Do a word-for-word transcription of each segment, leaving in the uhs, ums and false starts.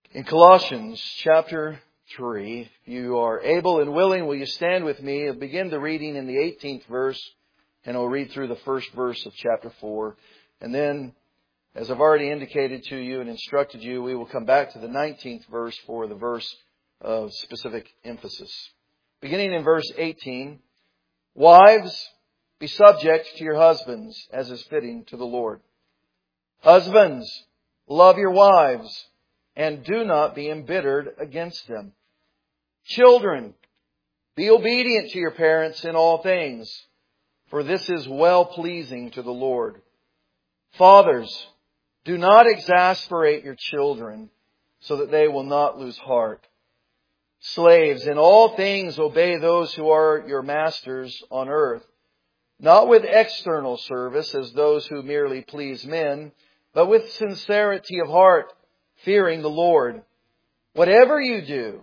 In Colossians chapter three, if you are able and willing, will you stand with me? I'll begin the reading in the eighteenth verse, and I'll read through the first verse of chapter four. And then, as I've already indicated to you and instructed you, we will come back to the nineteenth verse for the verse of specific emphasis. Beginning in verse eighteen, "Wives, be subject to your husbands, as is fitting to the Lord. Husbands, love your wives, and do not be embittered against them. Children, be obedient to your parents in all things, for this is well-pleasing to the Lord. Fathers, do not exasperate your children, so that they will not lose heart. Slaves, in all things obey those who are your masters on earth, not with external service as those who merely please men, but with sincerity of heart, fearing the Lord. Whatever you do,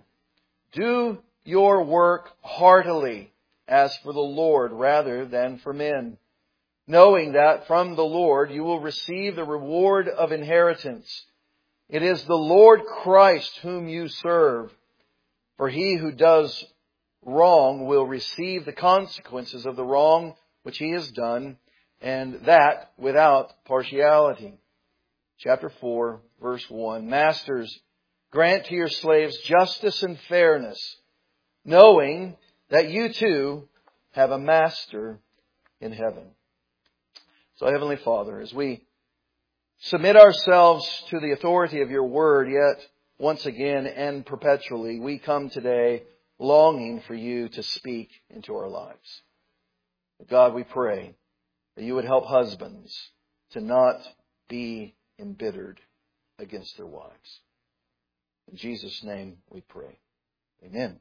do your work heartily, as for the Lord rather than for men, knowing that from the Lord you will receive the reward of inheritance. It is the Lord Christ whom you serve. For he who does wrong will receive the consequences of the wrong which he has done, and that without partiality." Chapter four, verse one. "Masters, grant to your slaves justice and fairness, knowing that you too have a master in heaven." So, Heavenly Father, as we submit ourselves to the authority of your word, yet once again and perpetually, we come today longing for you to speak into our lives. God, we pray that you would help husbands to not be embittered against their wives. In Jesus' name we pray. Amen.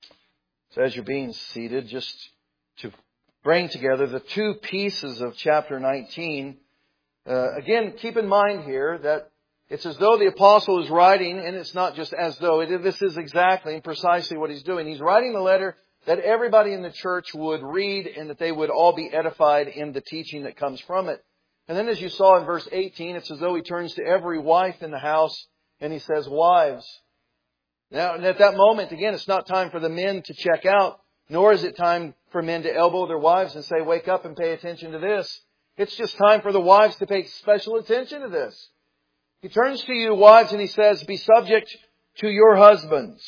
So as you're being seated, just to bring together the two pieces of chapter nineteen, uh, again, keep in mind here that it's as though the apostle is writing, and it's not just as though, it, this is exactly and precisely what he's doing. He's writing a letter that everybody in the church would read and that they would all be edified in the teaching that comes from it. And then as you saw in verse eighteen, it's as though he turns to every wife in the house and he says, "Wives." Now, and at that moment, again, it's not time for the men to check out, nor is it time for men to elbow their wives and say, "Wake up and pay attention to this." It's just time for the wives to pay special attention to this. He turns to you, wives, and he says, "Be subject to your husbands,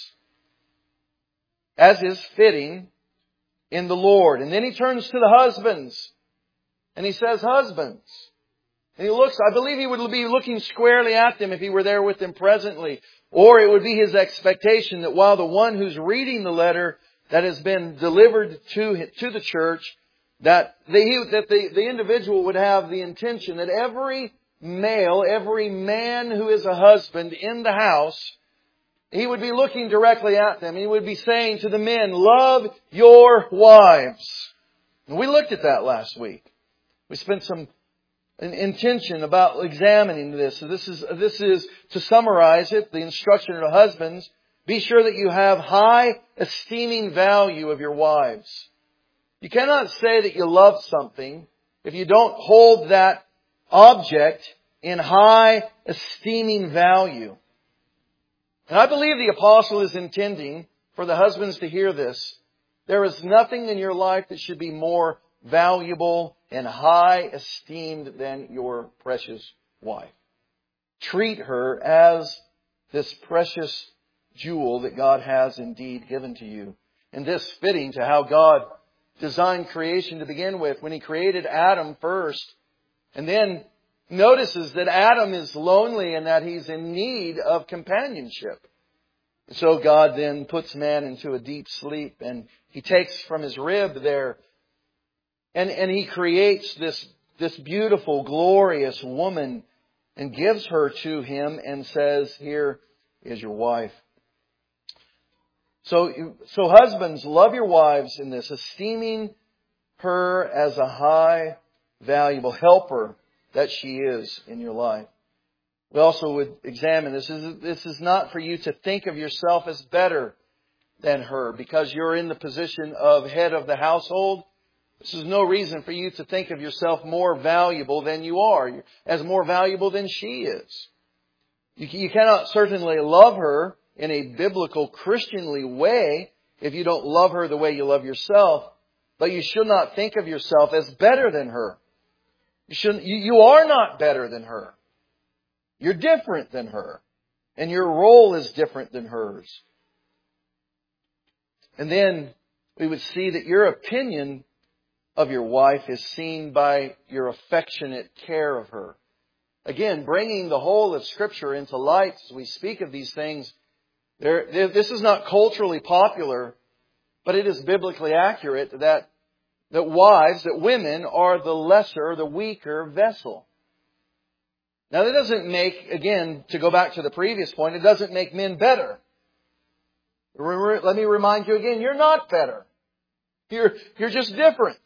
as is fitting in the Lord." And then he turns to the husbands, and he says, "Husbands." And he looks, I believe he would be looking squarely at them if he were there with them presently. Or it would be his expectation that while the one who's reading the letter that has been delivered to, to the church, that, the, that the, the individual would have the intention that every male, every man who is a husband in the house, he would be looking directly at them. He would be saying to the men, "Love your wives." And we looked at that last week. We spent some intention about examining this. So this is, this is, to summarize it, the instruction to husbands: be sure that you have high esteeming value of your wives. You cannot say that you love something if you don't hold that object in high esteeming value. And I believe the apostle is intending for the husbands to hear this. There is nothing in your life that should be more valuable and high esteemed than your precious wife. Treat her as this precious jewel that God has indeed given to you. And this fitting to how God designed creation to begin with, when He created Adam first, and then notices that Adam is lonely and that he's in need of companionship. So God then puts man into a deep sleep, and He takes from his rib there, and, and He creates this, this beautiful, glorious woman and gives her to him and says, "Here is your wife." So, so husbands, love your wives in this, esteeming her as a high, valuable helper that she is in your life. We also would examine this. This is not for you to think of yourself as better than her because you're in the position of head of the household. This is no reason for you to think of yourself more valuable than you are, as more valuable than she is. You, you cannot certainly love her in a biblical, Christianly way if you don't love her the way you love yourself. But you should not think of yourself as better than her. You shouldn't, you, you are not better than her. You're different than her. And your role is different than hers. And then we would see that your opinion of your wife is seen by your affectionate care of her. Again, bringing the whole of Scripture into light as we speak of these things. There, this is not culturally popular, but it is biblically accurate that, that wives, that women are the lesser, the weaker vessel. Now that doesn't make, again, to go back to the previous point, it doesn't make men better. Let me remind you again, you're not better. You're, you're just different.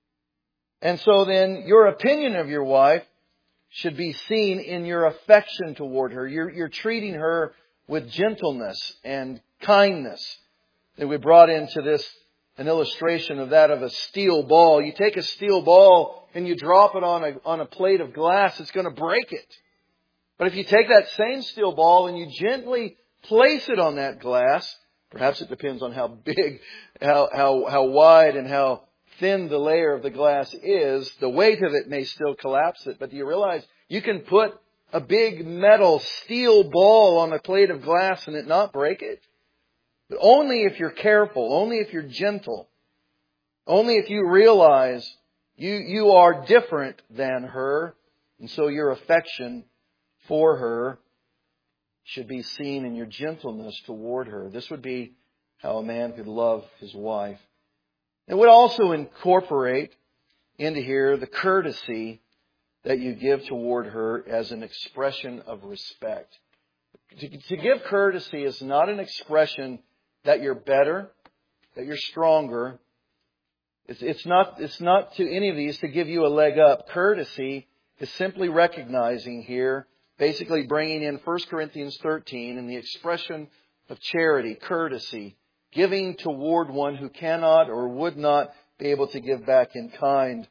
And so then your opinion of your wife should be seen in your affection toward her. You're, you're treating her with gentleness and kindness. That we brought into this an illustration of that of a steel ball. You take a steel ball and you drop it on a, on a plate of glass, it's going to break it. But if you take that same steel ball and you gently place it on that glass, perhaps it depends on how big, how, how, how wide and how thin the layer of the glass is, the weight of it may still collapse it. But do you realize you can put a big metal steel ball on a plate of glass and it not break it? But only if you're careful, only if you're gentle, only if you realize you, you are different than her, and so your affection for her should be seen in your gentleness toward her. This would be how a man could love his wife. It would also incorporate into here the courtesy that you give toward her as an expression of respect. To, to give courtesy is not an expression that you're better, that you're stronger. It's, it's not, it's not to any of these to give you a leg up. Courtesy is simply recognizing here, basically bringing in First Corinthians thirteen and the expression of charity, courtesy, giving toward one who cannot or would not be able to give back in kind.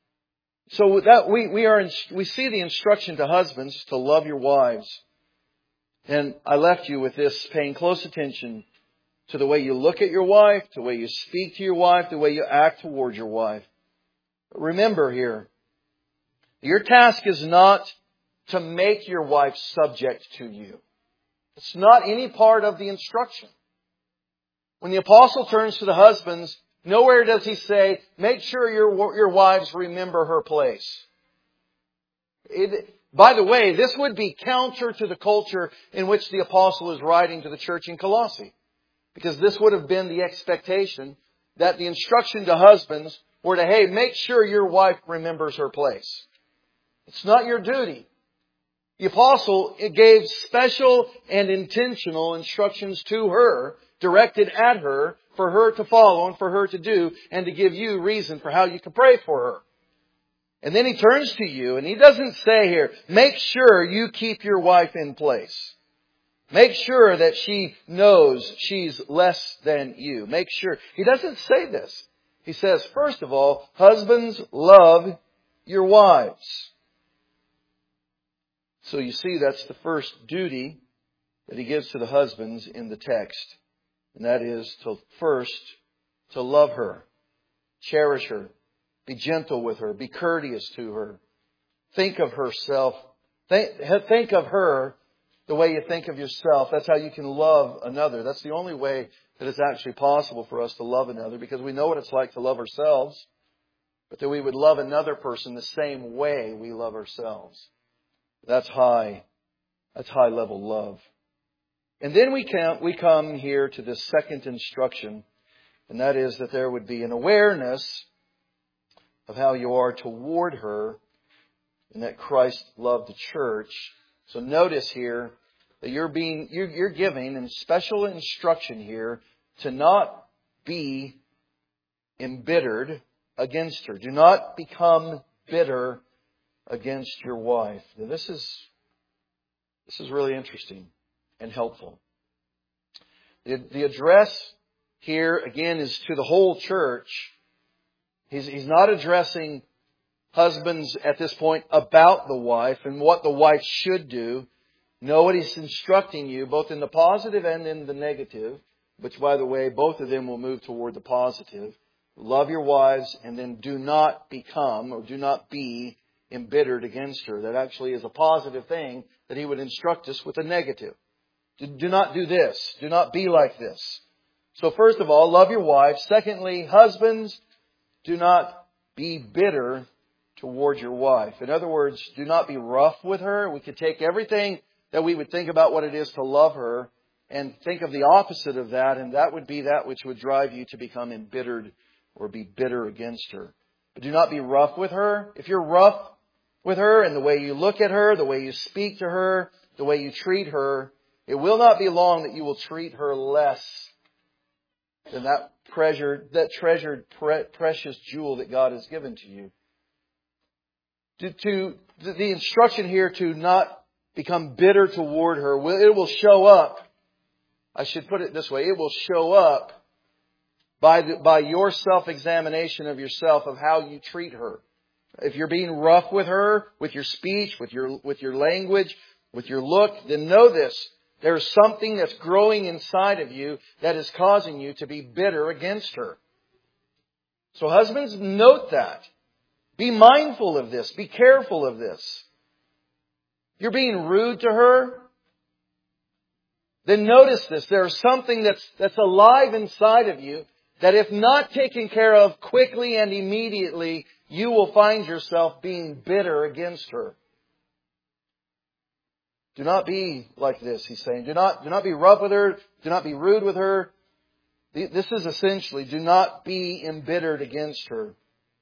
So that we, we are, we see the instruction to husbands to love your wives. And I left you with this, paying close attention to the way you look at your wife, the way you speak to your wife, the way you act toward your wife. But remember here, your task is not to make your wife subject to you. It's not any part of the instruction. When the apostle turns to the husbands, nowhere does he say, make sure your, your wives remember her place. It, by the way, this would be counter to the culture in which the apostle is writing to the church in Colossae. Because this would have been the expectation that the instruction to husbands were to, hey, make sure your wife remembers her place. It's not your duty. The apostle gave special and intentional instructions to her, directed at her, for her to follow and for her to do, and to give you reason for how you can pray for her. And then he turns to you and he doesn't say here, make sure you keep your wife in place. Make sure that she knows she's less than you. Make sure. He doesn't say this. He says, first of all, husbands, love your wives. So you see, that's the first duty that he gives to the husbands in the text. And that is to first, to love her, cherish her, be gentle with her, be courteous to her. Think of herself. Think, think of her the way you think of yourself. That's how you can love another. That's the only way that it's actually possible for us to love another, because we know what it's like to love ourselves, but that we would love another person the same way we love ourselves. That's high. That's high level love. And then we come, we come here to this second instruction, and that is that there would be an awareness of how you are toward her, and that Christ loved the church. So notice here that you're being, you're, you're giving in special instruction here to not be embittered against her. Do not become bitter against your wife. Now this is, this is really interesting and helpful. The, the address here, again, is to the whole church. He's, he's not addressing husbands at this point about the wife and what the wife should do. Know what He's instructing you, both in the positive and in the negative, which, by the way, both of them will move toward the positive. Love your wives, and then do not become or do not be embittered against her. That actually is a positive thing that He would instruct us with a negative. Do not do this. Do not be like this. So first of all, love your wives. Secondly, husbands, do not be bitter towards your wife. In other words, do not be rough with her. We could take everything that we would think about what it is to love her and think of the opposite of that, and that would be that which would drive you to become embittered or be bitter against her. But do not be rough with her. If you're rough with her in the way you look at her, the way you speak to her, the way you treat her, it will not be long that you will treat her less than that treasured, that treasured, pre- precious jewel that God has given to you. To, to the instruction here to not become bitter toward her, it will show up. I should put it this way: it will show up by the, by your self-examination of yourself of how you treat her. If you're being rough with her, with your speech, with your with your language, with your look, then know this: there's something that's growing inside of you that is causing you to be bitter against her. So husbands, note that. Be mindful of this. Be careful of this. If you're being rude to her, then notice this. There's something that's, that's alive inside of you that if not taken care of quickly and immediately, you will find yourself being bitter against her. Do not be like this, he's saying. Do not, do not be rough with her. Do not be rude with her. This is essentially, do not be embittered against her.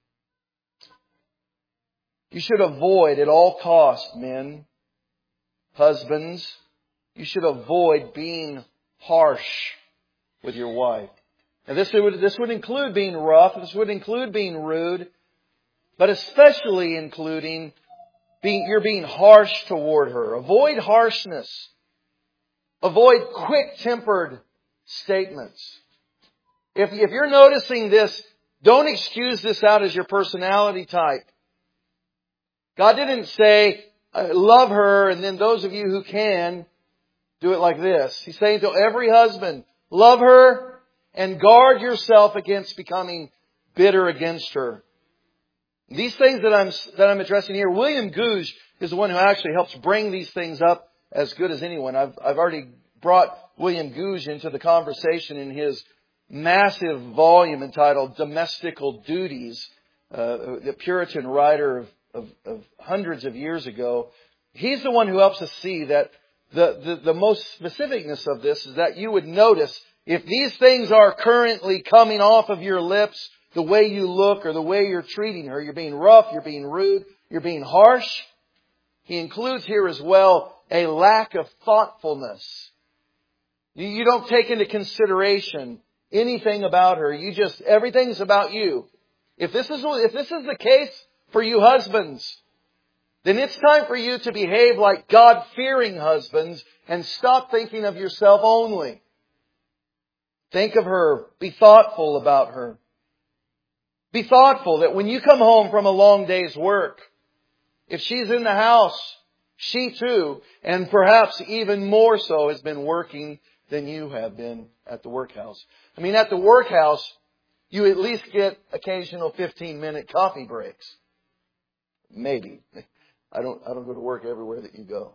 You should avoid at all costs, men, husbands, you should avoid being harsh with your wife. Now this would, this would include being rough. This would include being rude. But especially including being, you're being harsh toward her. Avoid harshness. Avoid quick-tempered statements. If, if you're noticing this, don't excuse this out as your personality type. God didn't say, love her, and then those of you who can, do it like this. He's saying to every husband, love her and guard yourself against becoming bitter against her. These things that I'm, that I'm addressing here, William Gouge is the one who actually helps bring these things up as good as anyone. I've, I've already brought William Gouge into the conversation in his massive volume entitled Domestical Duties, uh, the Puritan writer of, of, of hundreds of years ago. He's the one who helps us see that the, the, the most specificness of this is that you would notice if these things are currently coming off of your lips, the way you look or the way you're treating her, you're being rough, you're being rude, you're being harsh. He includes here as well a lack of thoughtfulness. You don't take into consideration anything about her. You just, everything's about you. If this is, if this is the case for you husbands, then it's time for you to behave like God-fearing husbands and stop thinking of yourself only. Think of her. Be thoughtful about her. Be thoughtful that when you come home from a long day's work, if she's in the house, she too, and perhaps even more so, has been working than you have been at the workhouse. I mean, at the workhouse, you at least get occasional fifteen-minute coffee breaks. Maybe. I don't, I don't go to work everywhere that you go.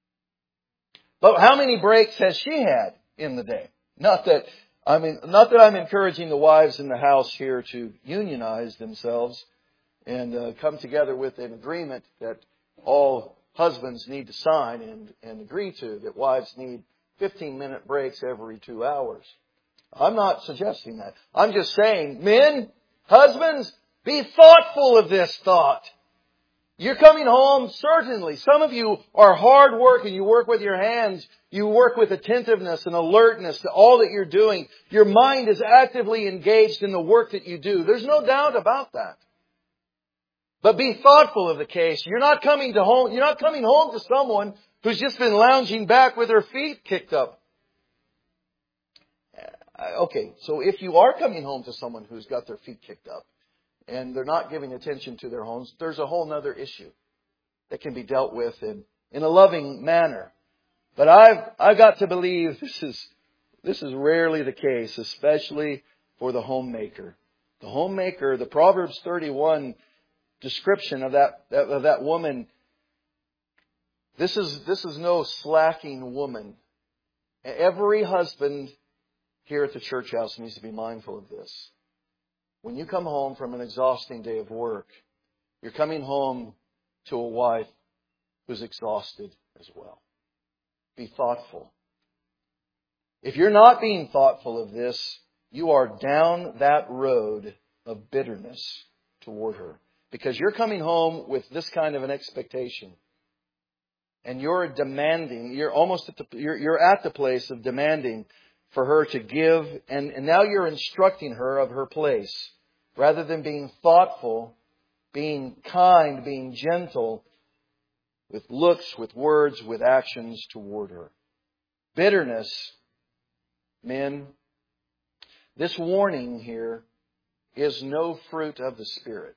But how many breaks has she had in the day? Not that, I mean, not that I'm encouraging the wives in the house here to unionize themselves and uh, come together with an agreement that all husbands need to sign and, and agree to, that wives need fifteen-minute breaks every two hours. I'm not suggesting that. I'm just saying, men, husbands, be thoughtful of this thought. You're coming home, certainly. Some of you are hard working. You work with your hands. You work with attentiveness and alertness to all that you're doing. Your mind is actively engaged in the work that you do. There's no doubt about that. But be thoughtful of the case. You're not coming to home, you're not coming home to someone who's just been lounging back with her feet kicked up. Okay, so if you are coming home to someone who's got their feet kicked up and they're not giving attention to their homes, there's a whole other issue that can be dealt with in, in a loving manner. But I've, I've got to believe this is, this is rarely the case, especially for the homemaker. The homemaker, the Proverbs thirty-one description of that, of that woman, this is, this is no slacking woman. Every husband here at the church house needs to be mindful of this. When you come home from an exhausting day of work, you're coming home to a wife who's exhausted as well. Be thoughtful. If you're not being thoughtful of this, you are down that road of bitterness toward her. Because you're coming home with this kind of an expectation. And you're demanding, you're almost at the, you're, you're at the place of demanding for her to give. And, and now you're instructing her of her place. Rather than being thoughtful, being kind, being gentle, with looks, with words, with actions toward her. Bitterness, men, this warning here is no fruit of the Spirit.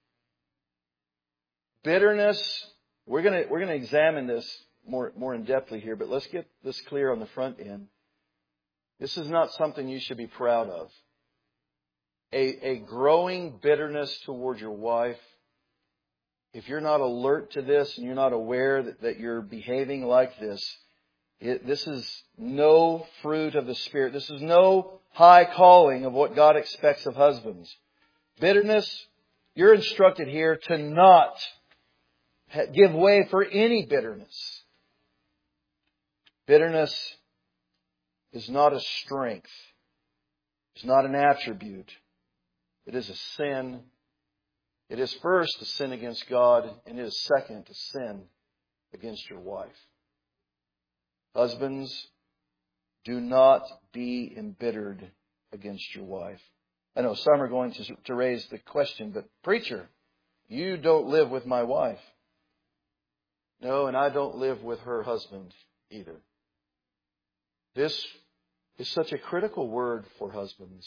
Bitterness, we're going to we're going to examine this more more in depthly here, but let's get this clear on the front end. This is not something you should be proud of. A, a growing bitterness toward your wife, if you're not alert to this and you're not aware that, that you're behaving like this, it, this is no fruit of the Spirit. This is no high calling of what God expects of husbands. Bitterness, you're instructed here to not give way for any bitterness. Bitterness is not a strength. It's not an attribute. It is a sin. It is first a sin against God, and it is second a sin against your wife. Husbands, do not be embittered against your wife. I know some are going to, to raise the question, but preacher, you don't live with my wife. No, and I don't live with her husband either. This is such a critical word for husbands.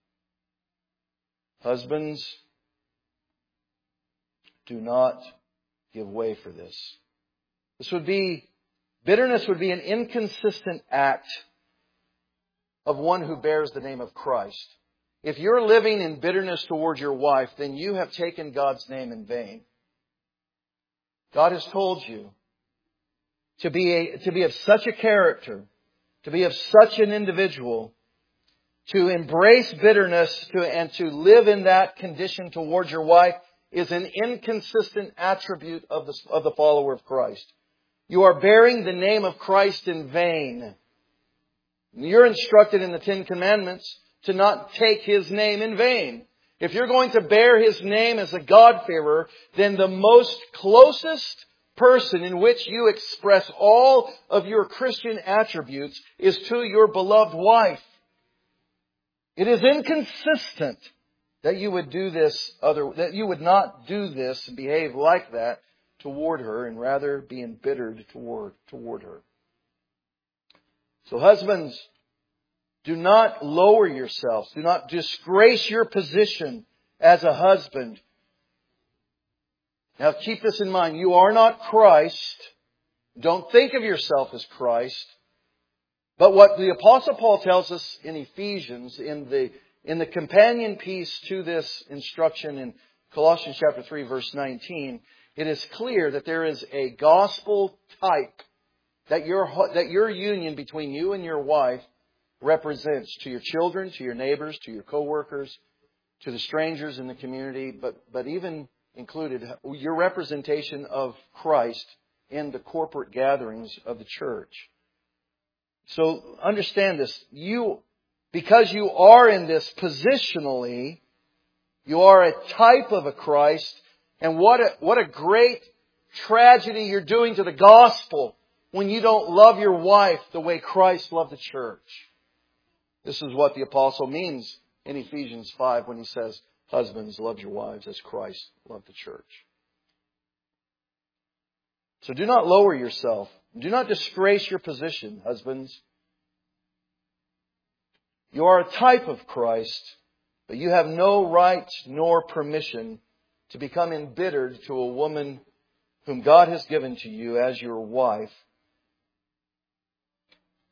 Husbands, do not give way for this. This would be, bitterness would be an inconsistent act of one who bears the name of Christ. If you're living in bitterness towards your wife, then you have taken God's name in vain. God has told you to be a, to be of such a character, to be of such an individual, to embrace bitterness to, and to live in that condition towards your wife is an inconsistent attribute of the, of the follower of Christ. You are bearing the name of Christ in vain. You're instructed in the Ten Commandments to not take His name in vain. If you're going to bear His name as a God-fearer, then the most closest person in which you express all of your Christian attributes is to your beloved wife. It is inconsistent that you would do this other, that you would not do this and behave like that toward her, and rather be embittered toward, toward her. So husbands, do not lower yourselves. Do not disgrace your position as a husband. Now keep this in mind. You are not Christ. Don't think of yourself as Christ. But what the Apostle Paul tells us in Ephesians, in the, in the companion piece to this instruction in Colossians chapter three, verse nineteen, it is clear that there is a gospel type that your, that your union between you and your wife represents to your children, to your neighbors, to your co-workers, to the strangers in the community, but, but even included your representation of Christ in the corporate gatherings of the church. So understand this. You, because you are in this positionally, you are a type of a Christ. And what a, what a great tragedy you're doing to the gospel when you don't love your wife the way Christ loved the church. This is what the apostle means in Ephesians five when he says, husbands, love your wives as Christ loved the church. So do not lower yourself. Do not disgrace your position, husbands. You are a type of Christ, but you have no right nor permission to become embittered to a woman whom God has given to you as your wife.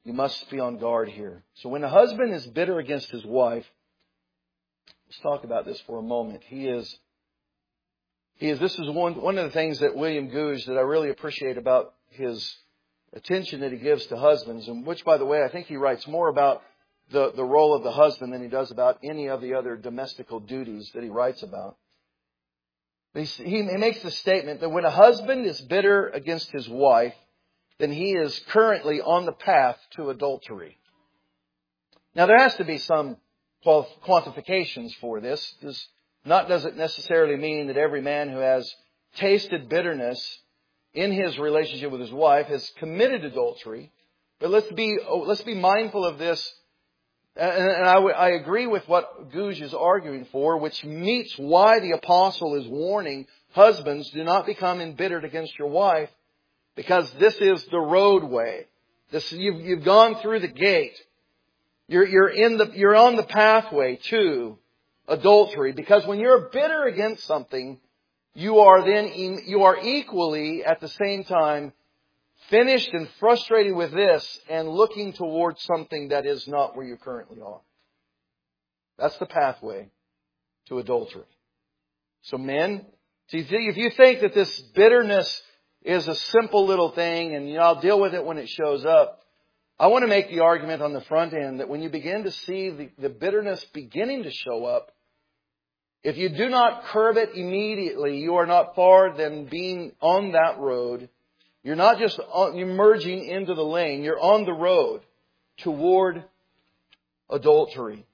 you must be on guard here. So when a husband is bitter against his wife, let's talk about this for a moment. He is, he is. This is one one of the things that William Gouge that I really appreciate about his attention that he gives to husbands, and which, by the way, I think he writes more about the, the role of the husband than he does about any of the other domestical duties that he writes about. He, he makes the statement that when a husband is bitter against his wife, then he is currently on the path to adultery. Now, there has to be some quantifications for this. This not doesn't necessarily mean that every man who has tasted bitterness in his relationship with his wife has committed adultery. But let's be let's be mindful of this. And I, I agree with what Gouge is arguing for, which meets why the apostle is warning husbands, do not become embittered against your wife, because this is the roadway. This you've, you've gone through the gate. You're you're in the you're on the pathway to adultery, because when you're bitter against something, you are then you are equally at the same time finished and frustrated with this and looking towards something that is not where you currently are. That's the pathway to adultery. So men, if you think that this bitterness is a simple little thing and you know, I'll deal with it when it shows up, I want to make the argument on the front end that when you begin to see the, the bitterness beginning to show up, if you do not curb it immediately, you are not far than being on that road. You're not just emerging into the lane. You're on the road toward adultery.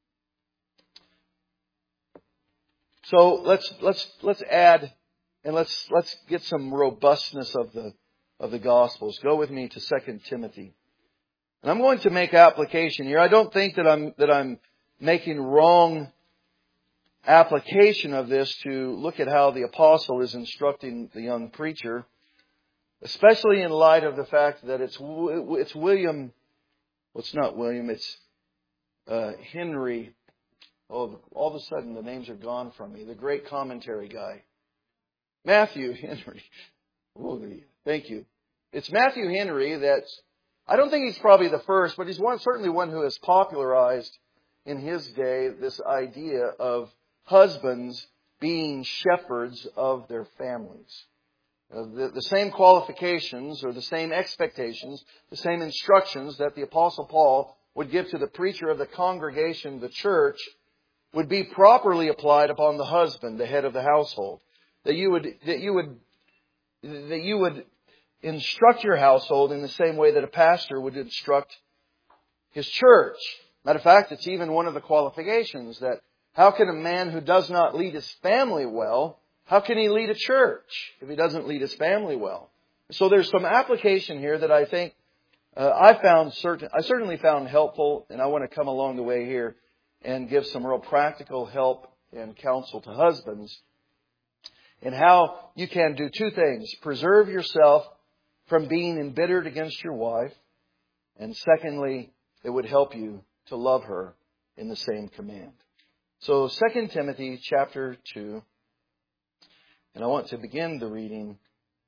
So let's let's let's add and let's let's get some robustness of the of the Gospels. Go with me to Second Timothy. And I'm going to make application here. I don't think that I'm that I'm making wrong application of this to look at how the apostle is instructing the young preacher, especially in light of the fact that it's it's William, well, it's not William, it's uh, Henry. Oh, all of a sudden the names are gone from me. The great commentary guy, Matthew Henry. Oh, thank you. It's Matthew Henry that's, I don't think he's probably the first, but he's one certainly one who has popularized in his day this idea of husbands being shepherds of their families. Uh, the, the same qualifications or the same expectations, the same instructions that the Apostle Paul would give to the preacher of the congregation, the church, would be properly applied upon the husband, the head of the household. That you would that you would that you would instruct your household in the same way that a pastor would instruct his church. Matter of fact, it's even one of the qualifications that how can a man who does not lead his family well, how can he lead a church if he doesn't lead his family well? So there's some application here that I think uh, I found certain, I certainly found helpful, and I want to come along the way here and give some real practical help and counsel to husbands in how you can do two things: preserve yourself from being embittered against your wife, and secondly, it would help you to love her in the same command. So Second Timothy chapter two. And I want to begin the reading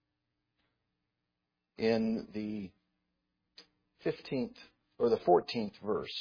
in the fifteenth or the fourteenth verse.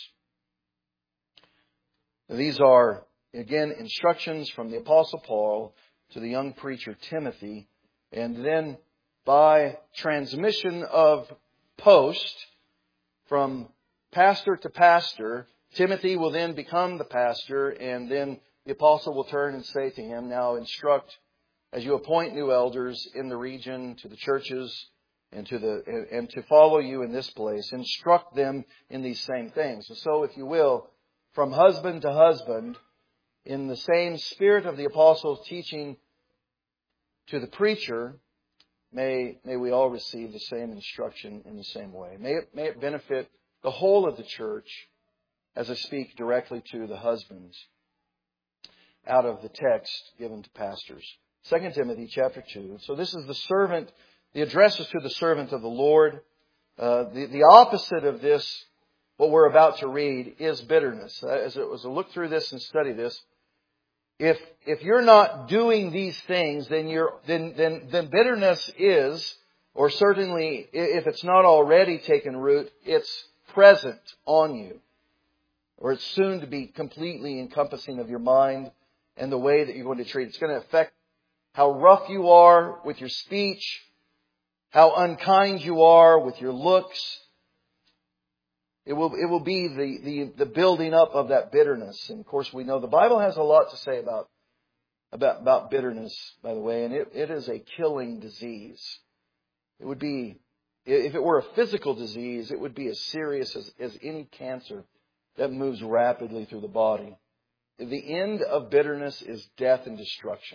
These are, again, instructions from the Apostle Paul to the young preacher Timothy. And then by transmission of post from pastor to pastor, Timothy will then become the pastor, and then the apostle will turn and say to him, now instruct as you appoint new elders in the region, to the churches, and to the and to follow you in this place. Instruct them in these same things. And so, if you will, from husband to husband, in the same spirit of the apostle's teaching to the preacher, may may we all receive the same instruction in the same way. May it may it benefit the whole of the church, as I speak directly to the husbands out of the text given to pastors. Second Timothy chapter two. So this is the servant, the address is to the servant of the Lord. Uh, the, the opposite of this, what we're about to read, is bitterness. As I, as I look through this and study this, if if you're not doing these things, then you're then then then bitterness is or certainly if it's not already taken root, it's present on you, or it's soon to be completely encompassing of your mind and the way that you're going to treat it. It's going to affect how rough you are with your speech, how unkind you are with your looks. It will, it will be the, the, the building up of that bitterness. And of course we know the Bible has a lot to say about, about, about bitterness, by the way, and it, it is a killing disease. It would be, if it were a physical disease, it would be as serious as, as any cancer that moves rapidly through the body. The end of bitterness is death and destruction.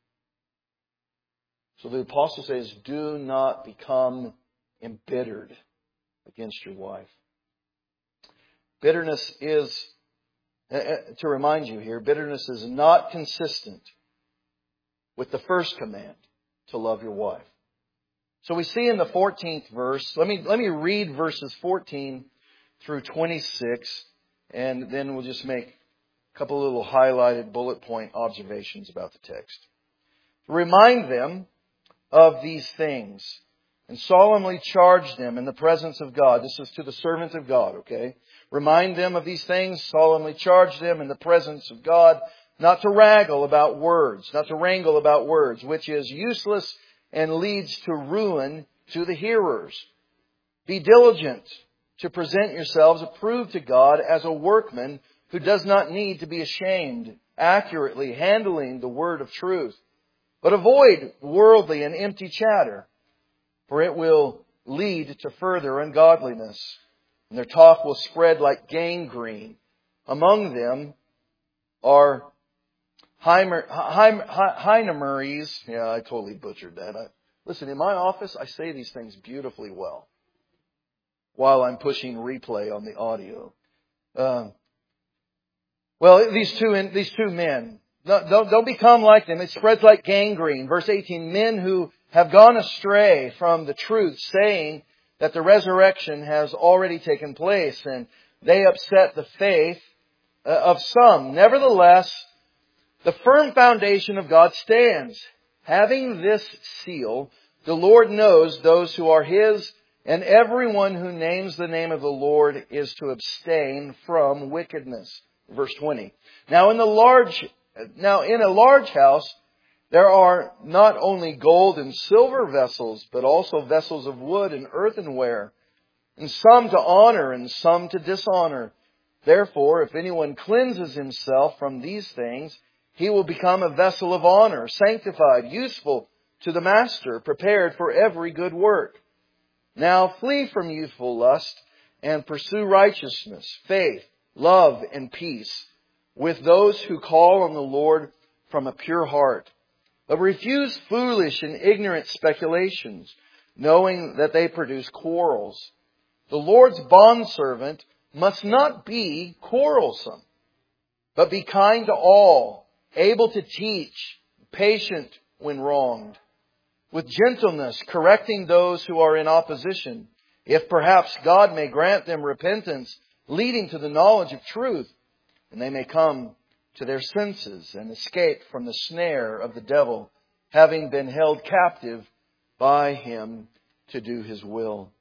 So the apostle says, do not become embittered against your wife. Bitterness is, to remind you here, bitterness is not consistent with the first command to love your wife. So we see in the fourteenth verse, let me, let me read verses fourteen through twenty-six, and then we'll just make a couple of little highlighted bullet point observations about the text. Remind them of these things and solemnly charge them in the presence of God. This is to the servants of God, okay? Remind them of these things, solemnly charge them in the presence of God, not to wrangle about words, not to wrangle about words, which is useless and leads to ruin to the hearers. Be diligent to present yourselves approved to God as a workman who does not need to be ashamed, accurately handling the word of truth. But avoid worldly and empty chatter, for it will lead to further ungodliness, and their talk will spread like gangrene. Among them are Hymenaeus. Yeah, I totally butchered that. I, listen, in my office, I say these things beautifully well while I'm pushing replay on the audio. Uh, well, these two these two men, don't, don't become like them. It spreads like gangrene. Verse eighteen, men who have gone astray from the truth, saying that the resurrection has already taken place, and they upset the faith of some. Nevertheless, the firm foundation of God stands. Having this seal, the Lord knows those who are His, and everyone who names the name of the Lord is to abstain from wickedness. Verse twenty. Now in the large, now in a large house, there are not only gold and silver vessels, but also vessels of wood and earthenware, and some to honor and some to dishonor. Therefore, if anyone cleanses himself from these things, he will become a vessel of honor, sanctified, useful to the master, prepared for every good work. Now flee from youthful lust and pursue righteousness, faith, love, and peace with those who call on the Lord from a pure heart. But refuse foolish and ignorant speculations, knowing that they produce quarrels. The Lord's bondservant must not be quarrelsome, but be kind to all, able to teach, patient when wronged, with gentleness correcting those who are in opposition, if perhaps God may grant them repentance, leading to the knowledge of truth, and they may come to their senses and escape from the snare of the devil, having been held captive by him to do his will.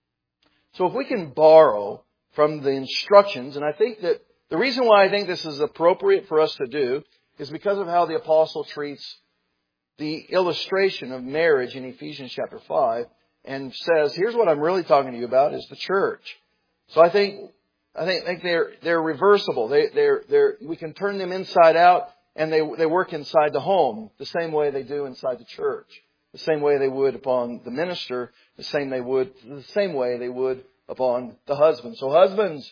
So if we can borrow from the instructions, and I think that the reason why I think this is appropriate for us to do is because of how the apostle treats the illustration of marriage in Ephesians chapter five, and says, here's what I'm really talking to you about is the church. So I think I think, I think they're they're reversible. They they're they're we can turn them inside out, and they they work inside the home the same way they do inside the church, the same way they would upon the minister, the same they would the same way they would upon the husband. So husbands,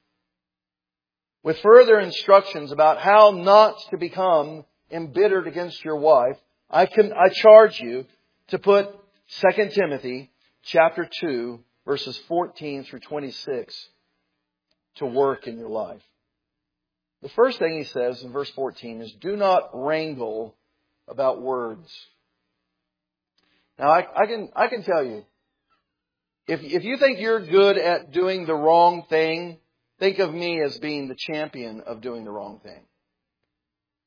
with further instructions about how not to become embittered against your wife, I can I charge you to put Second Timothy chapter two verses fourteen through twenty-six to work in your life. The first thing he says in verse fourteen is, do not wrangle about words. Now I, I can I can tell you, if if you think you're good at doing the wrong thing, think of me as being the champion of doing the wrong thing.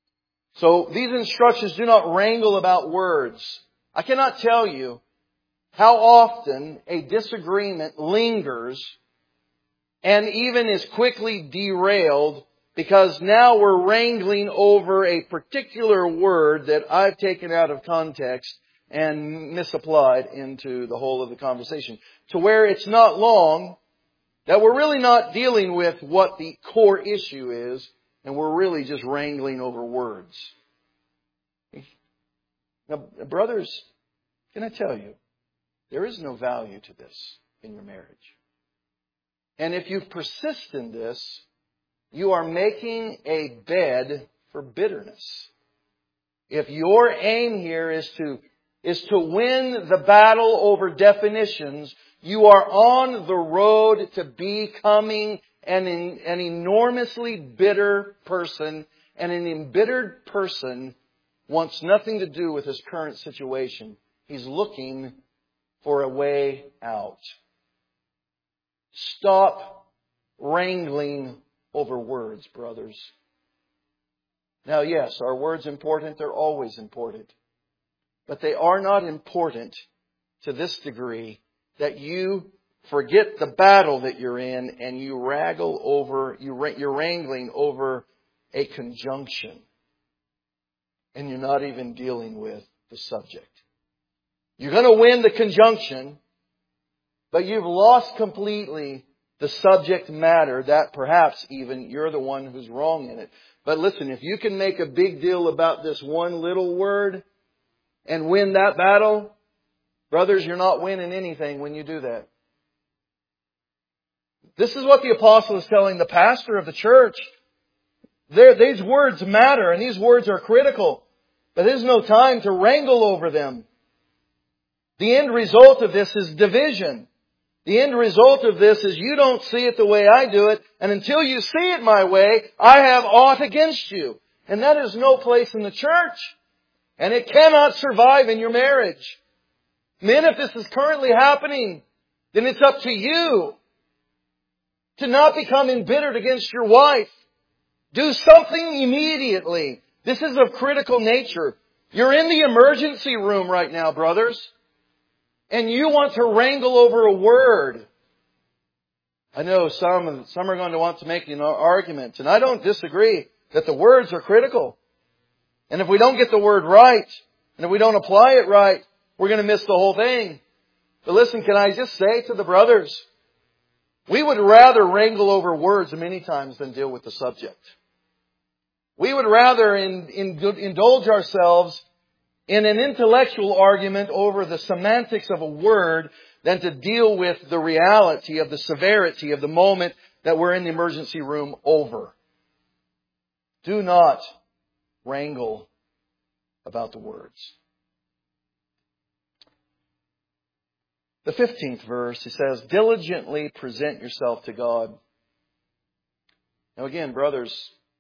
So these instructions, do not wrangle about words. I cannot tell you how often a disagreement lingers and even is quickly derailed because now we're wrangling over a particular word that I've taken out of context and misapplied into the whole of the conversation. To where it's not long that we're really not dealing with what the core issue is, and we're really just wrangling over words. Now, brothers, can I tell you, there is no value to this in your marriage. And if you persist in this, you are making a bed for bitterness. If your aim here is to, is to win the battle over definitions, you are on the road to becoming an, an enormously bitter person, and an embittered person wants nothing to do with his current situation. He's looking for a way out. Stop wrangling over words, brothers. Now, yes, are words important? They're always important. But they are not important to this degree that you forget the battle that you're in and you wrangle over, you're wrangling over a conjunction. And you're not even dealing with the subject. You're going to win the conjunction, but you've lost completely the subject matter that perhaps even you're the one who's wrong in it. But listen, if you can make a big deal about this one little word and win that battle, brothers, you're not winning anything when you do that. This is what the apostle is telling the pastor of the church. There, these words matter and these words are critical. But there's no time to wrangle over them. The end result of this is division. The end result of this is you don't see it the way I do it, and until you see it my way, I have aught against you. And that is no place in the church. And it cannot survive in your marriage. Men, if this is currently happening, then it's up to you to not become embittered against your wife. Do something immediately. This is of critical nature. You're in the emergency room right now, brothers. And you want to wrangle over a word. I know some, some are going to want to make an argument. And I don't disagree that the words are critical. And if we don't get the word right, and if we don't apply it right, we're going to miss the whole thing. But listen, can I just say to the brothers, we would rather wrangle over words many times than deal with the subject. We would rather in, in, indulge ourselves in an intellectual argument over the semantics of a word than to deal with the reality of the severity of the moment that we're in the emergency room over. Do not wrangle about the words. The fifteenth verse, it says, diligently present yourself to God. Now again, brothers,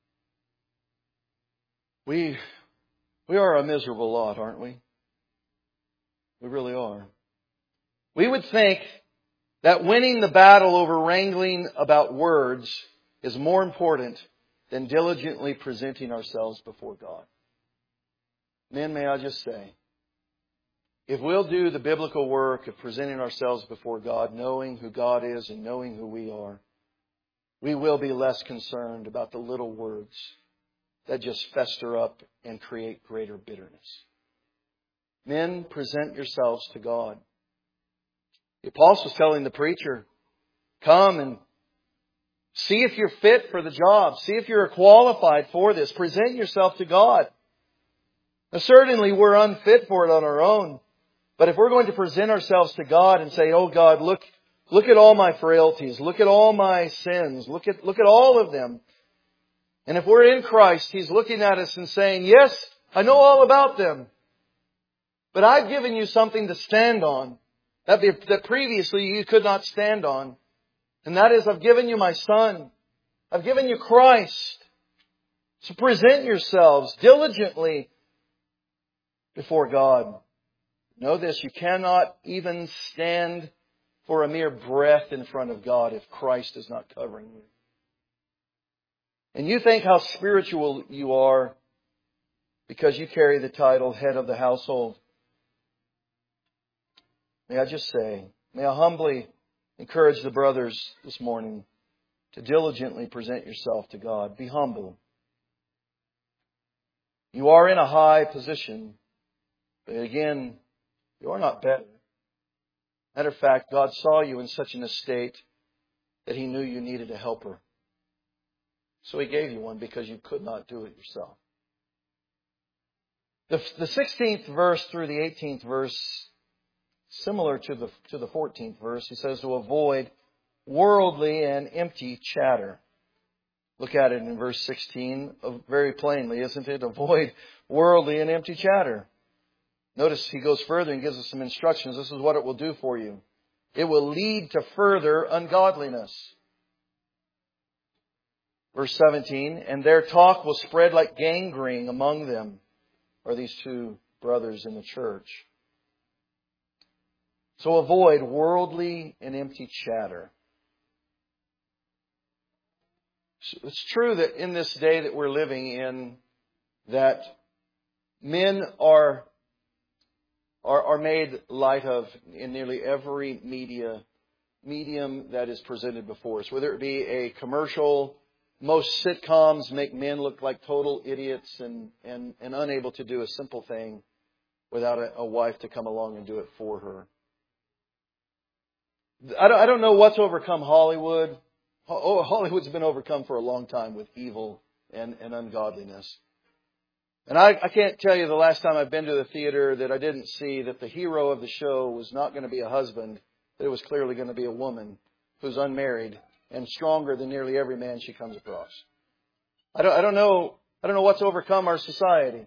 we, we are a miserable lot, aren't we? We really are. We would think that winning the battle over wrangling about words is more important than diligently presenting ourselves before God. Men, may I just say, if we'll do the biblical work of presenting ourselves before God, knowing who God is and knowing who we are, we will be less concerned about the little words that just fester up and create greater bitterness. Men, present yourselves to God. The apostle's telling the preacher, come and see if you're fit for the job. See if you're qualified for this. Present yourself to God. Now, certainly we're unfit for it on our own. But if we're going to present ourselves to God and say, oh God, look, look at all my frailties. Look at all my sins. Look at, look at all of them. And if we're in Christ, He's looking at us and saying, yes, I know all about them. But I've given you something to stand on that, that previously you could not stand on. And that is, I've given you my Son. I've given you Christ. So present yourselves diligently before God. Know this, you cannot even stand for a mere breath in front of God if Christ is not covering you. And you think how spiritual you are because you carry the title head of the household. may I just say, may I humbly encourage the brothers this morning to diligently present yourself to God. Be humble. You are in a high position, but again, you are not better. Matter of fact, God saw you in such an estate that He knew you needed a helper. So He gave you one because you could not do it yourself. The, the sixteenth verse through the eighteenth verse, similar to the, to the fourteenth verse, He says to avoid worldly and empty chatter. Look at it in verse sixteen very plainly, isn't it? Avoid worldly and empty chatter. Notice he goes further and gives us some instructions. This is what it will do for you. It will lead to further ungodliness. Verse seventeen, and their talk will spread like gangrene among them, are these two brothers in the church. So avoid worldly and empty chatter. It's true that in this day that we're living in, that men are, are, are made light of in nearly every media, medium that is presented before us. Whether it be a commercial, most sitcoms make men look like total idiots and, and, and unable to do a simple thing without a, a wife to come along and do it for her. I don't, I don't know what's overcome Hollywood. Oh, Hollywood's been overcome for a long time with evil and, and ungodliness. And I, I can't tell you the last time I've been to the theater that I didn't see that the hero of the show was not going to be a husband, that it was clearly going to be a woman who's unmarried and stronger than nearly every man she comes across. I don't, I don't know, I don't know what's overcome our society.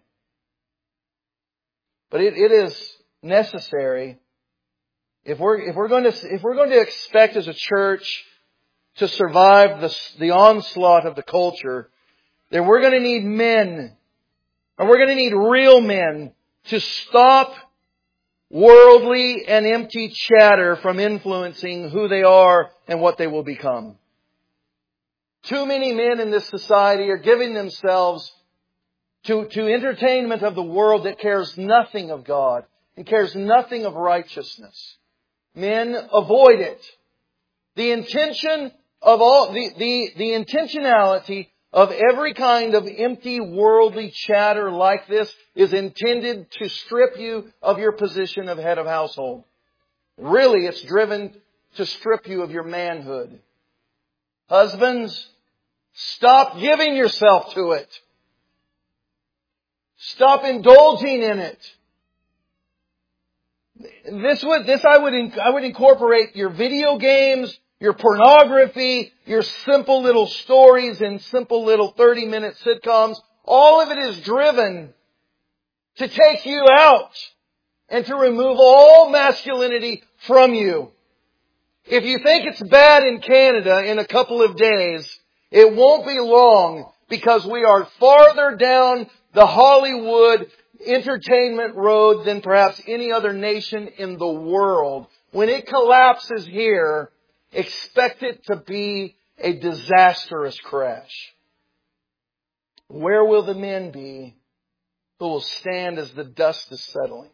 But it, it is necessary if we're, if we're going to, if we're going to expect as a church to survive the, the onslaught of the culture, then we're going to need men, and we're going to need real men to stop worldly and empty chatter from influencing who they are and what they will become. Too many men in this society are giving themselves to, to entertainment of the world that cares nothing of God and cares nothing of righteousness. Men, avoid it. The intention of all, the, the, the intentionality of every kind of empty worldly chatter like this is intended to strip you of your position of head of household. Really, it's driven to strip you of your manhood. Husbands, stop giving yourself to it. Stop indulging in it. This would, this I would, I would incorporate your video games, your pornography, your simple little stories and simple little thirty minute sitcoms. All of it is driven to take you out and to remove all masculinity from you. If you think it's bad in Canada in a couple of days, it won't be long, because we are farther down the Hollywood entertainment road than perhaps any other nation in the world. When it collapses here, expect it to be a disastrous crash. Where will the men be who will stand as the dust is settling?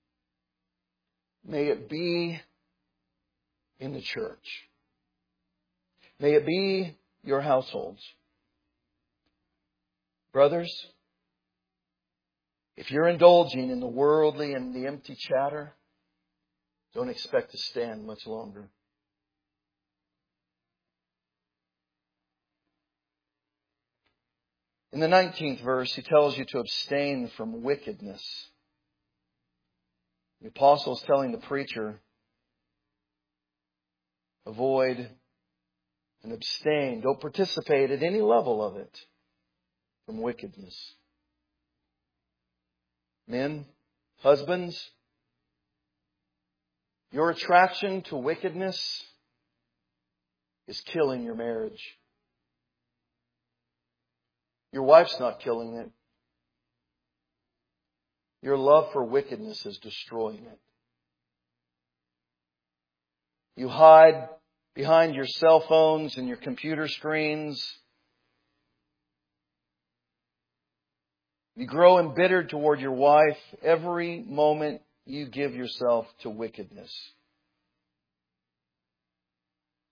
May it be in the church. May it be your households. Brothers, if you're indulging in the worldly and the empty chatter, don't expect to stand much longer. In the nineteenth verse, he tells you to abstain from wickedness. The apostle is telling the preacher, avoid and abstain. Don't participate at any level of it from wickedness. Men, husbands, your attraction to wickedness is killing your marriage. Your wife's not killing it. Your love for wickedness is destroying it. You hide behind your cell phones and your computer screens. You grow embittered toward your wife every moment you give yourself to wickedness.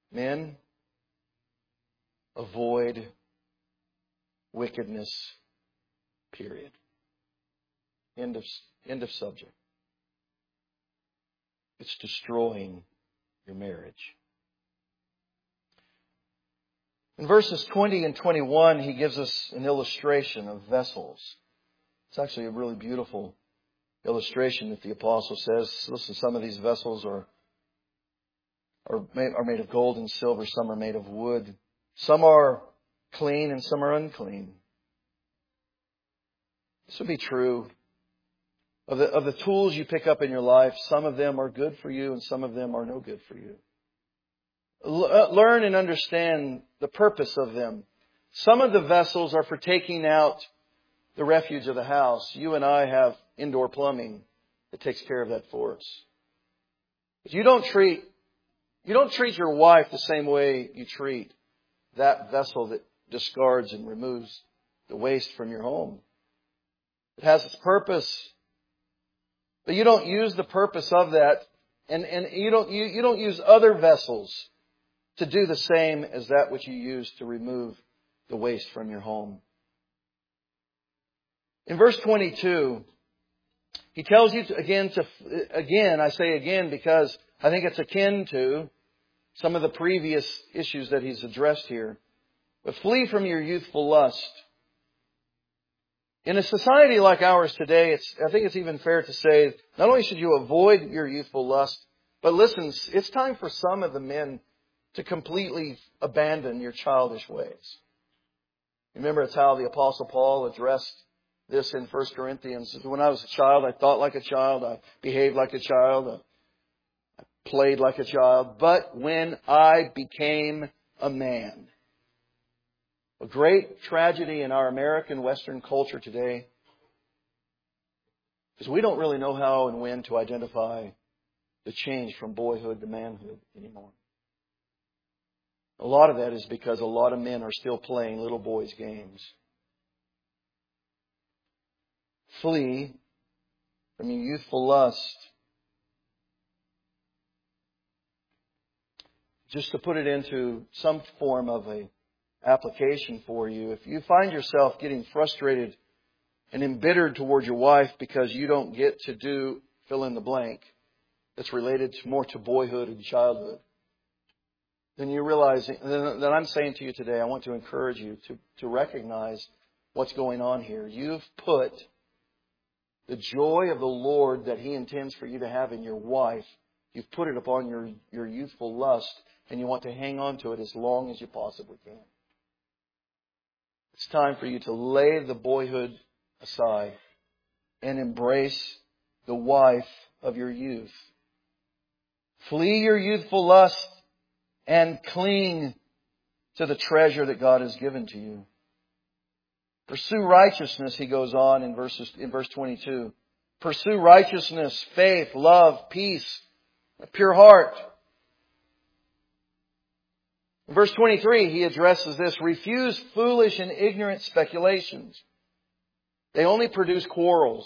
Men, avoid wickedness, period. End of, end of subject. It's destroying your marriage. In verses twenty and twenty-one, he gives us an illustration of vessels. It's actually a really beautiful illustration that the apostle says. Listen, some of these vessels are, are, made, are made of gold and silver. Some are made of wood. Some are clean and some are unclean. This would be true of the, of the tools you pick up in your life. Some of them are good for you and some of them are no good for you. Learn and understand the purpose of them. Some of the vessels are for taking out the refuge of the house. You and I have indoor plumbing that takes care of that for us. But you don't treat, you don't treat your wife the same way you treat that vessel that discards and removes the waste from your home. It has its purpose. But you don't use the purpose of that, and, and you don't you, you don't use other vessels to do the same as that which you use to remove the waste from your home. In verse twenty-two, he tells you to, again to again, I say again because I think it's akin to some of the previous issues that he's addressed here. But flee from your youthful lust. In a society like ours today, it's, I think it's even fair to say, not only should you avoid your youthful lust, but listen, it's time for some of the men to completely abandon your childish ways. Remember, it's how the Apostle Paul addressed this in First Corinthians. When I was a child, I thought like a child, I behaved like a child, I played like a child. But when I became a man, a great tragedy in our American Western culture today is we don't really know how and when to identify the change from boyhood to manhood anymore. A lot of that is because a lot of men are still playing little boys' games. Flee from your youthful lust. Just to put it into some form of a application for you. If you find yourself getting frustrated and embittered towards your wife because you don't get to do fill in the blank that's related to more to boyhood and childhood, then you realize that I'm saying to you today, I want to encourage you to, to recognize what's going on here. You've put the joy of the Lord that He intends for you to have in your wife, you've put it upon your, your youthful lust, and you want to hang on to it as long as you possibly can. It's time for you to lay the boyhood aside and embrace the wife of your youth. Flee your youthful lust and cling to the treasure that God has given to you. Pursue righteousness, he goes on in verses in verse twenty-two. Pursue righteousness, faith, love, peace, a pure heart. In verse twenty-three, he addresses this. Refuse foolish and ignorant speculations. They only produce quarrels.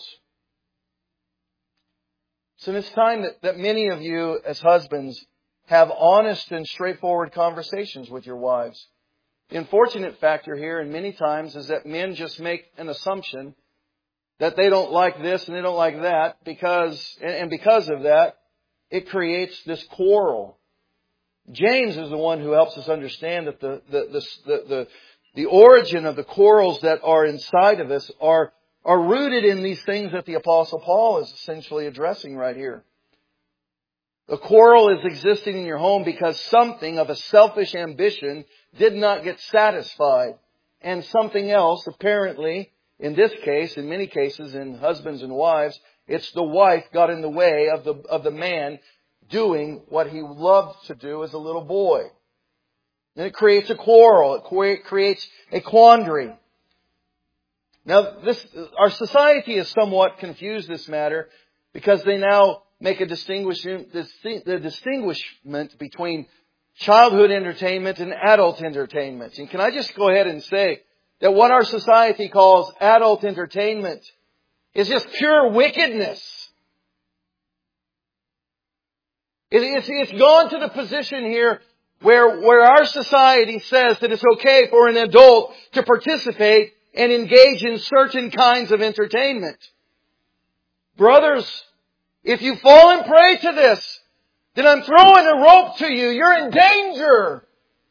So it's time that, that many of you as husbands have honest and straightforward conversations with your wives. The unfortunate factor here, and many times, is that men just make an assumption that they don't like this and they don't like that, because, and because of that, it creates this quarrel. James is the one who helps us understand that the, the, the, the, the, the origin of the quarrels that are inside of us are, are rooted in these things that the Apostle Paul is essentially addressing right here. The quarrel is existing in your home because something of a selfish ambition did not get satisfied. And something else, apparently, in this case, in many cases, in husbands and wives, it's the wife got in the way of the, of the man doing what he loved to do as a little boy. And it creates a quarrel. It creates a quandary. Now, this, our society has somewhat confused this matter because they now make a distinguishment, the distinguishment between childhood entertainment and adult entertainment. And can I just go ahead and say that what our society calls adult entertainment is just pure wickedness. It's, it's gone to the position here where, where our society says that it's okay for an adult to participate and engage in certain kinds of entertainment. Brothers, if you fall and prey to this, then I'm throwing a rope to you. You're in danger.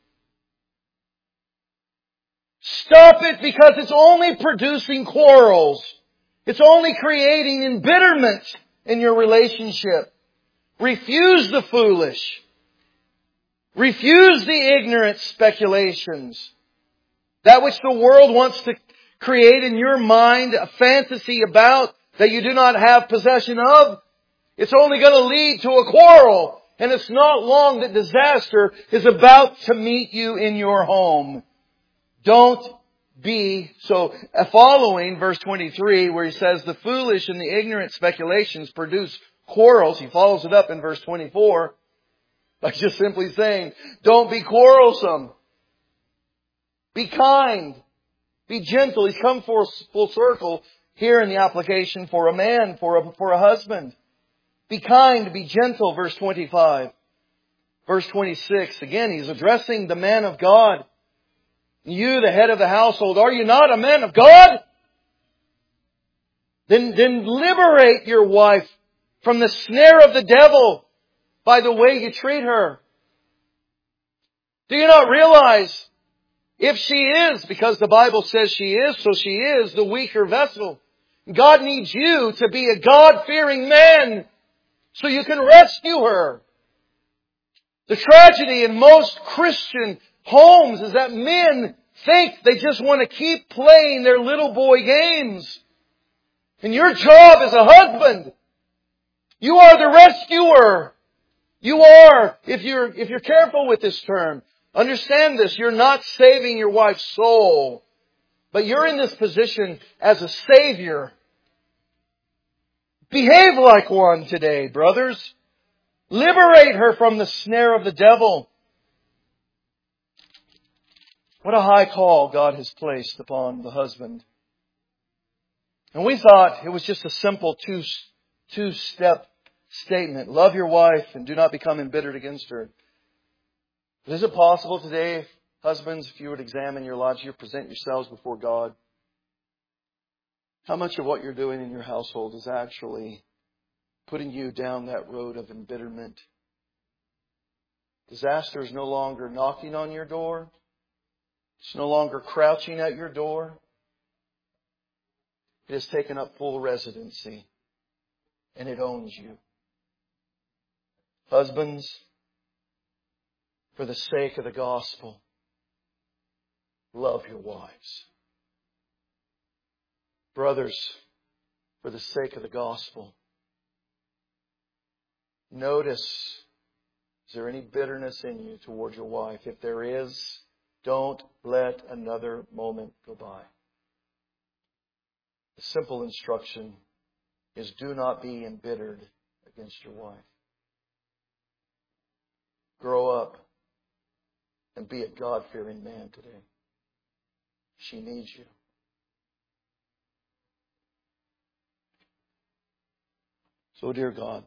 Stop it, because it's only producing quarrels. It's only creating embitterment in your relationship. Refuse the foolish. Refuse the ignorant speculations. That which the world wants to create in your mind a fantasy about that you do not have possession of. It's only going to lead to a quarrel. And it's not long that disaster is about to meet you in your home. Don't be so. Following verse twenty-three, where he says the foolish and the ignorant speculations produce quarrels, he follows it up in verse twenty-four by just simply saying, don't be quarrelsome. Be kind. Be gentle. He's come for full circle here in the application for a man, for a, for a husband. Be kind, be gentle, verse twenty-five. Verse twenty-six, again, he's addressing the man of God. You, the head of the household, are you not a man of God? Then, then liberate your wife from the snare of the devil by the way you treat her. Do you not realize if she is, because the Bible says she is, so she is the weaker vessel. God needs you to be a God-fearing man so you can rescue her. The tragedy in most Christian homes is that men think they just want to keep playing their little boy games. And your job as a husband, you are the rescuer. You are, if you're, if you're careful with this term, understand this, you're not saving your wife's soul, but you're in this position as a savior. Behave like one today, brothers. Liberate her from the snare of the devil. What a high call God has placed upon the husband. And we thought it was just a simple two, two-step statement. Love your wife and do not become embittered against her. But is it possible today, husbands, if you would examine your lives, you present yourselves before God, how much of what you're doing in your household is actually putting you down that road of embitterment? Disaster is no longer knocking on your door. It's no longer crouching at your door. It has taken up full residency, and it owns you. Husbands, for the sake of the gospel, love your wives. Brothers, for the sake of the gospel, notice, is there any bitterness in you toward your wife? If there is, don't let another moment go by. The simple instruction is do not be embittered against your wife. Grow up and be a God-fearing man today. She needs you. So, dear God,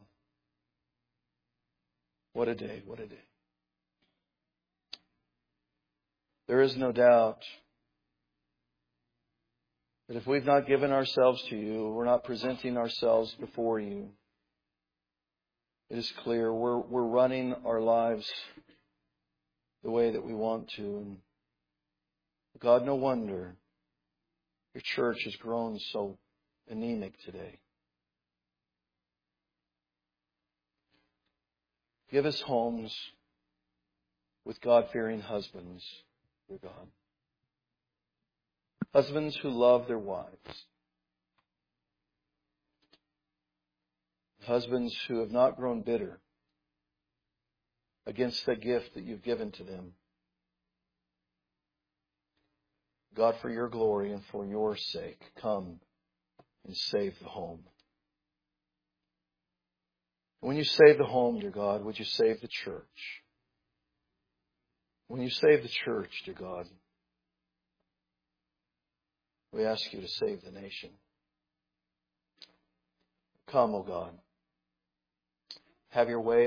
what a day, what a day. There is no doubt that if we've not given ourselves to you, we're not presenting ourselves before you, it is clear we're, we're running our lives the way that we want to. And God, no wonder your church has grown so anemic today. Give us homes with God-fearing husbands, dear God. Husbands who love their wives. Husbands who have not grown bitter against the gift that you've given to them. God, for your glory and for your sake, come and save the home. When you save the home, dear God, would you save the church? When you save the church, dear God, we ask you to save the nation. Come, O God. Have your way.